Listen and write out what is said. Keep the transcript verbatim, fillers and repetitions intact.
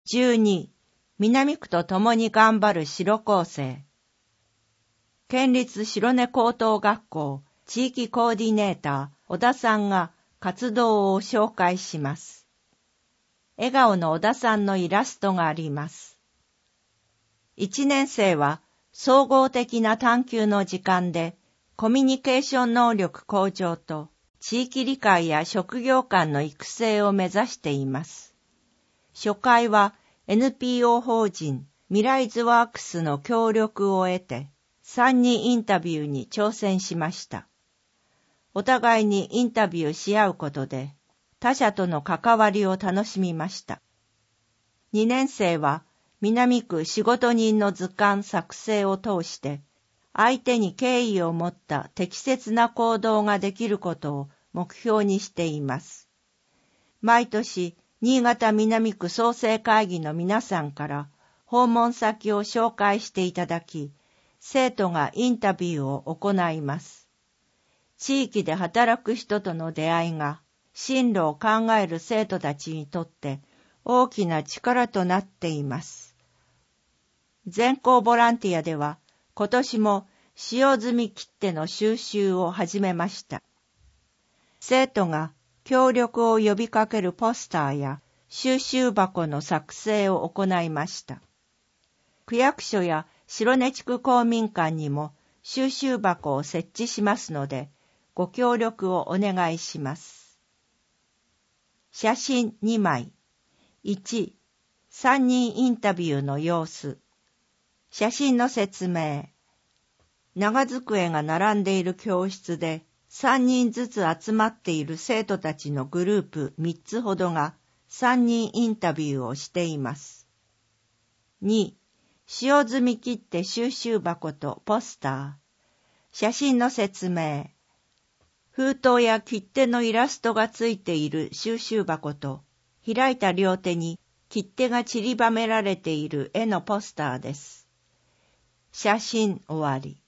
じゅうに、南区と共に頑張る白高生。県立白根高等学校地域コーディネーター小田さんが活動を紹介します。笑顔の小田さんのイラストがあります。いちねん生は総合的な探究の時間でコミュニケーション能力向上と地域理解や職業間の育成を目指しています。初回は エヌピーオー 法人ミライズワークスの協力を得てさんにんインタビューに挑戦しました。お互いにインタビューし合うことで他者との関わりを楽しみました。にねん生は南区仕事人の図鑑作成を通して相手に敬意を持った適切な行動ができることを目標にしています。毎年新潟南区創生会議の皆さんから訪問先を紹介していただき、生徒がインタビューを行います。地域で働く人との出会いが進路を考える生徒たちにとって大きな力となっています。全校ボランティアでは今年も使用済み切手の収集を始めました。生徒が協力を呼びかけるポスターや収集箱の作成を行いました。区役所や白根地区公民館にも収集箱を設置しますので、ご協力をお願いします。写真にまい。いち、さんにんインタビューの様子。写真の説明。長机が並んでいる教室でさんにんずつ集まっている生徒たちのグループみっつほどがさんにんインタビューをしています。に、使用済み切手収集箱とポスター。写真の説明。封筒や切手のイラストがついている収集箱と開いた両手に切手が散りばめられている絵のポスターです。写真終わり。